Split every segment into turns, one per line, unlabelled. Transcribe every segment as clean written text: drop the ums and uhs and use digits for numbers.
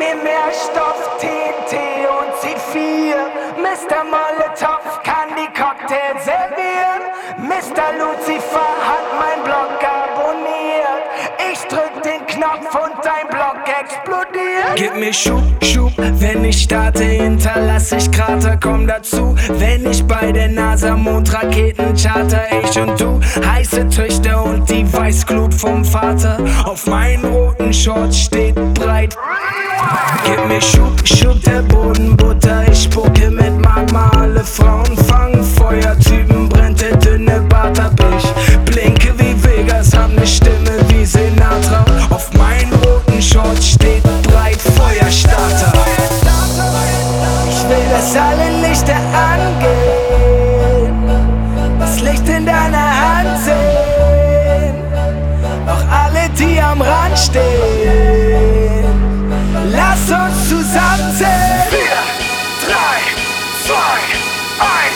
mir mehr Stoff, TNT und C4. Mr. Molotov kann die Cocktails servieren. Mr. Lucifer hat mein Blog abonniert. Ich drück den Knopf und dein Blog explodiert. Gib mir Schub, Schub, wenn ich starte, hinterlass ich Krater, komm dazu. Wenn ich bei der NASA Mondraketen charter, ich und du, heiße Töchter und die Weißglut vom Vater. Auf meinen roten Shorts steht breit. Gib mir Schub, Schub, der Boden Butter. Ich spucke mit Magma, alle Frauen fangen Feuer. Typen brennt der dünne Bart ab. Ich blinke wie Vegas, hab ne Stimme wie Sinatra. Auf meinen roten Shorts steht breit Feuerstarter. Ich will, dass alle Lichter angehen, das Licht in deiner Hand sehen. Auch alle, die am Rand stehen, lass uns zusammen zählen. 4, 3, 2, 1.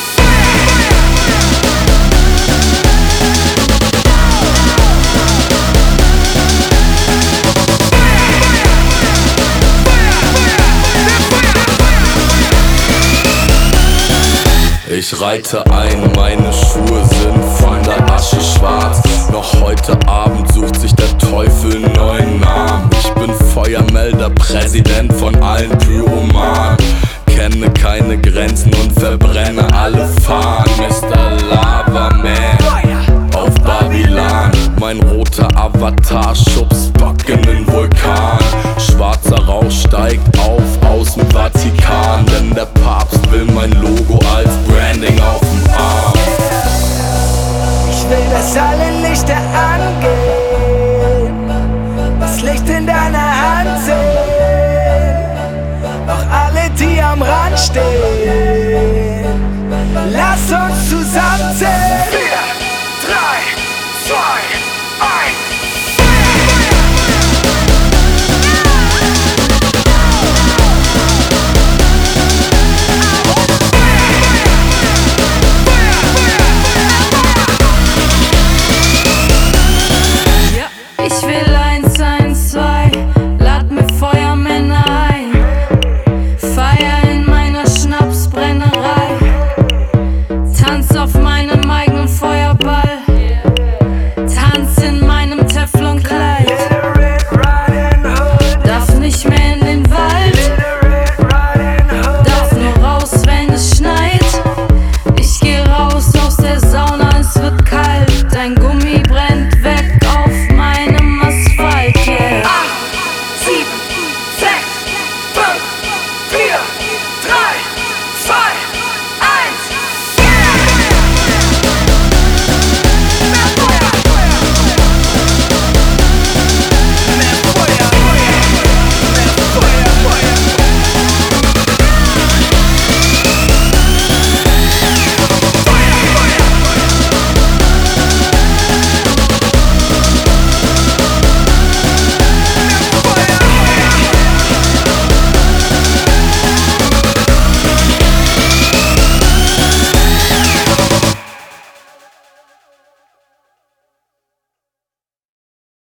Ich reite ein, meine Schuhe sind von der Asche schwarz. Noch heute Abend sucht sich der Teufel einen neuen Namen. Ich bin Feuermelder, Präsident von allen Pyromanen. Kenne keine Grenzen und verbrenne alle Fahnen. Mr. Lava Man auf Babylon. Mein roter Avatar schubst Bock in den Vulkan. Schwarzer Rauch steigt auf aus dem Vatikan. Denn der Papst will mein Logo als Branding auf dem Arm.
Ich will, dass alle Lichter angehen, das Licht in deiner Hand sehen. Auch alle, die am Rand stehen,